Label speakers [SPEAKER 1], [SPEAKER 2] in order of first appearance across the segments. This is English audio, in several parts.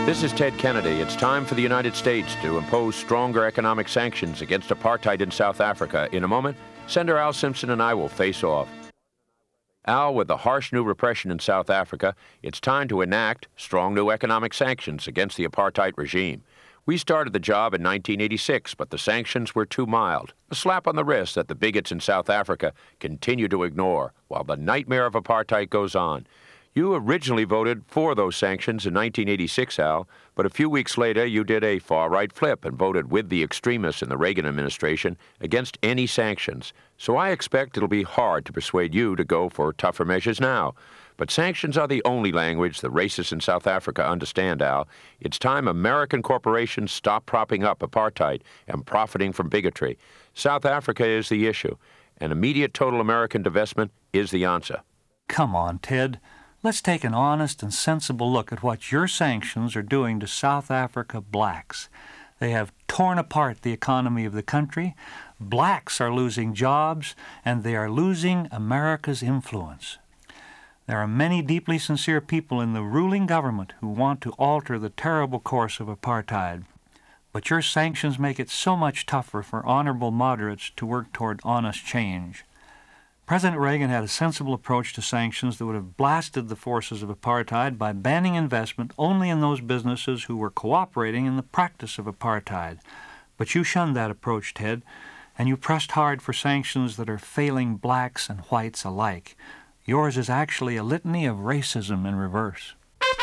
[SPEAKER 1] This is Ted Kennedy. It's time for the United States to impose stronger economic sanctions against apartheid in South Africa. In a moment, Senator Al Simpson and I will face off. Al, with the harsh new repression in South Africa, it's time to enact strong new economic sanctions against the apartheid regime. We started the job in 1986, but the sanctions were too mild. A slap on the wrist that the bigots in South Africa continue to ignore while the nightmare of apartheid goes on. You originally voted for those sanctions in 1986, Al, but a few weeks later you did a far-right flip and voted with the extremists in the Reagan administration against any sanctions. So I expect it'll be hard to persuade you to go for tougher measures now. But sanctions are the only language the racists in South Africa understand, Al. It's time American corporations stop propping up apartheid and profiting from bigotry. South Africa is the issue, and immediate total American divestment is the answer.
[SPEAKER 2] Come on, Ted. Let's take an honest and sensible look at what your sanctions are doing to South Africa blacks. They have torn apart the economy of the country, blacks are losing jobs, and they are losing America's influence. There are many deeply sincere people in the ruling government who want to alter the terrible course of apartheid. But your sanctions make it so much tougher for honorable moderates to work toward honest change. President Reagan had a sensible approach to sanctions that would have blasted the forces of apartheid by banning investment only in those businesses who were cooperating in the practice of apartheid. But you shunned that approach, Ted, and you pressed hard for sanctions that are failing blacks and whites alike. Yours is actually a litany of racism in reverse.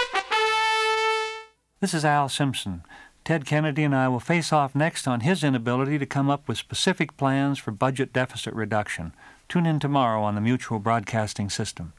[SPEAKER 2] This is Al Simpson. Ted Kennedy and I will face off next on his inability to come up with specific plans for budget deficit reduction. Tune in tomorrow on the Mutual Broadcasting System.